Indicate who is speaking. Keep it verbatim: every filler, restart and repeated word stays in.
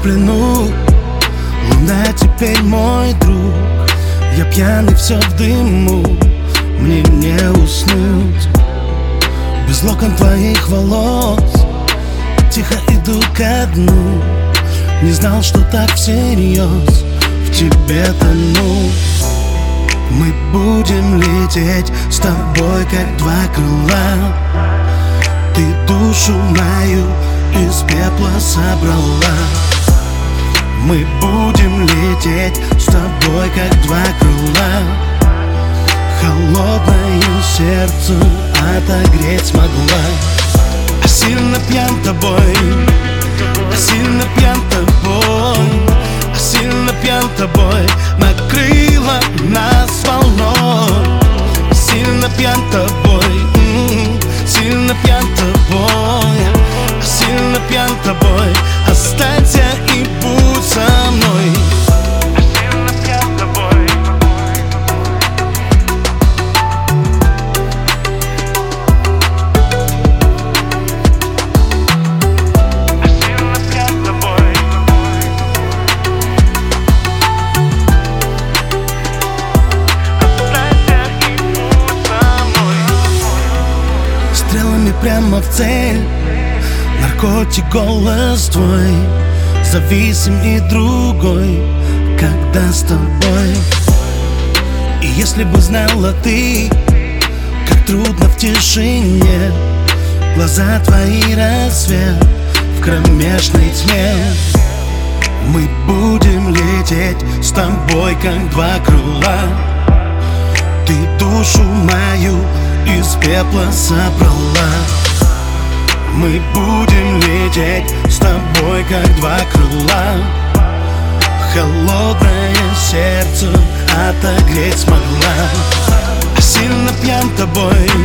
Speaker 1: в плену. Луна теперь мой друг. Я пьяный, все в дыму. Мне не уснуть без локон твоих волос. Тихо иду ко дну. Не знал, что так всерьез в тебе тону. Мы будем лететь с тобой, как два крыла. Ты душу мою из пепла собрала. Мы будем лететь с тобой, как два крыла. Холодное сердце отогреть смогла. А сильно пьян тобой, а сильно пьян тобой, а сильно пьян тобой. Накрыла нас волной. Сильно пьян тобой, сильно пьян тобой, а сильно пьян тобой. Останься и будь со мной. Прямо в цель, наркотик, голос твой. Зависим и другой, когда с тобой. И если бы знала ты, как трудно в тишине, глаза твои рассвет в кромешной тьме. Мы будем лететь с тобой, как два крыла. Ты душу мою из пепла собрала. Мы будем лететь с тобой, как два крыла. Холодное сердце отогреть смогла. А сильно пьян тобой,